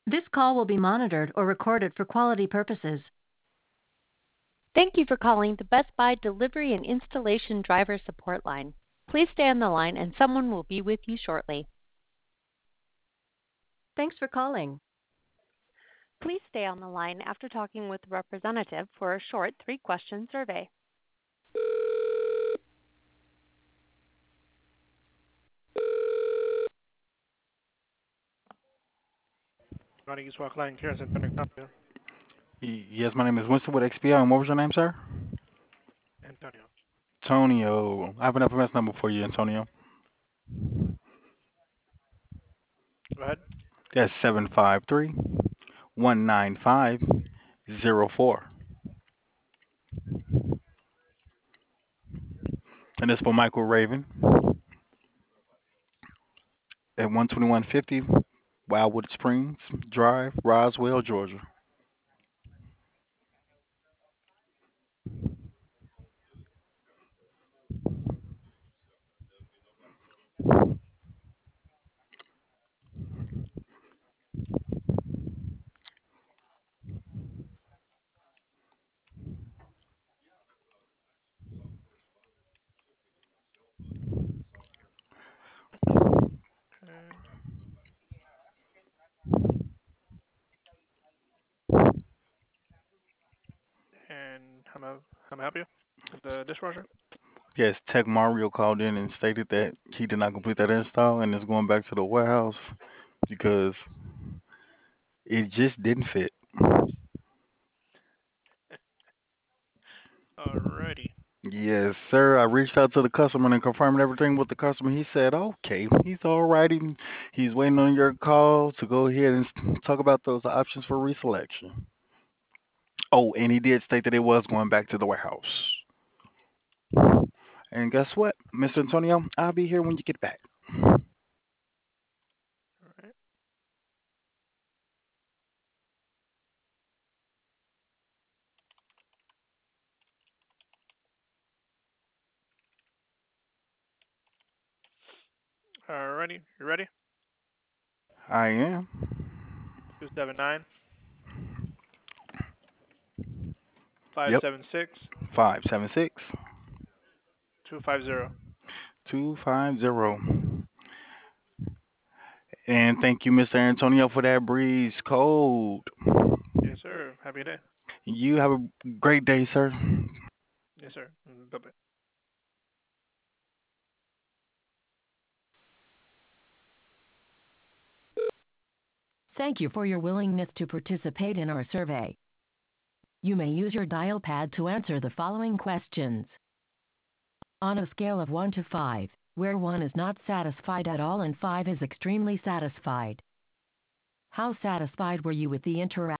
This call will be monitored or recorded for quality purposes. Thank you for calling the Best Buy Delivery and Installation Driver Support Line. Please stay on the line and someone will be with you shortly. Thanks for calling. Please stay on the line after talking with the representative for a short 3-question survey. Morning, East Walk Line, Care Center, Antonio. Yes, my name is Winston with XPL, and what was your name, sir? Antonio. Antonio. I have an FMS number for you, Antonio. Go ahead. That's 753-195-04. And it's for Michael Raven at 12150 Wildwood Springs Drive, Roswell, Georgia. Okay. And how may I help you? The dishwasher? Yes, Tech Mario called in and stated that he did not complete that install and is going back to the warehouse because it just didn't fit. Alrighty. Yes, sir. I reached out to the customer and confirmed everything with the customer. He said, okay, he's all right. He's waiting on your call to go ahead and talk about those options for reselection. Oh, and he did state that it was going back to the warehouse. And guess what, Mr. Antonio? I'll be here when you get back. Alright. Alrighty. You ready? I am. 279 Yep. 576 576 250. 250. And thank you, Mr. Antonio, for that breeze code. Yes, sir. Happy day. You have a great day, sir. Yes, sir. Bye-bye. Thank you for your willingness to participate in our survey. You may use your dial pad to answer the following questions. On a scale of 1 to 5, where 1 is not satisfied at all and 5 is extremely satisfied, how satisfied were you with the interaction?